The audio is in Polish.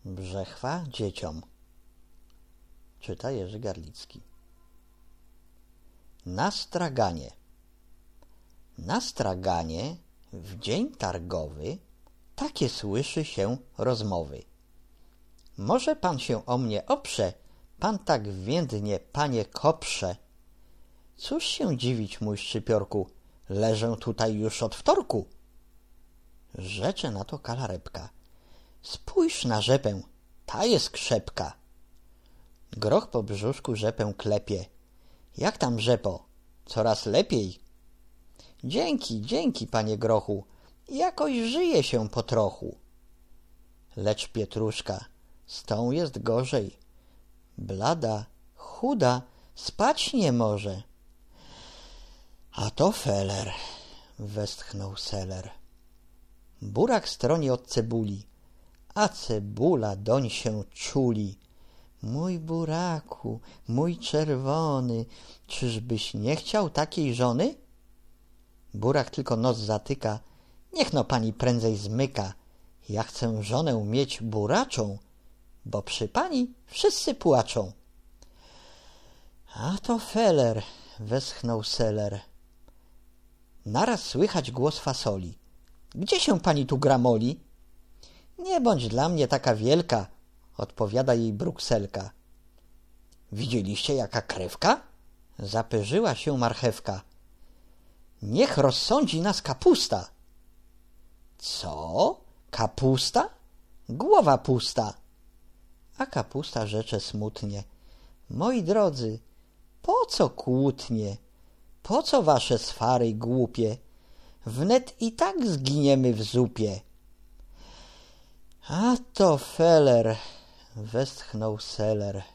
Brzechwa dzieciom. Czyta Jerzy Garlicki. Na straganie. Na straganie w dzień targowy takie słyszy się rozmowy. Może pan się o mnie oprze, pan tak więdnie, panie koprze. Cóż się dziwić, mój szczypiorku, leżę tutaj już od wtorku. Rzecze na to Kalarepka. Spójrz na rzepę, ta jest krzepka. Groch po brzuszku rzepę klepie. Jak tam, rzepo? Coraz lepiej. Dzięki, panie grochu, jakoś żyje się po trochu. Lecz Pietruszka, z tą jest gorzej. Blada, chuda, spać nie może. A to feler, westchnął seler. Burak stroni od cebuli, a cebula doń się czuli. Mój buraku, mój czerwony, czyżbyś nie chciał takiej żony? Burak tylko nos zatyka. Niech no pani prędzej zmyka. Ja chcę żonę mieć buraczą, bo przy pani wszyscy płaczą. A to feler, westchnął seler. Naraz słychać głos fasoli. Gdzie się pani tu gramoli? Nie bądź dla mnie taka wielka, odpowiada jej Brukselka. Widzieliście jaka krewka? Zapyrzyła się marchewka. Niech rozsądzi nas kapusta. Co? Kapusta? Głowa pusta. A kapusta rzecze smutnie. Moi drodzy, po co kłótnie? Po co wasze swary głupie? Wnet i tak zginiemy w zupie. A to feler, westchnął seler.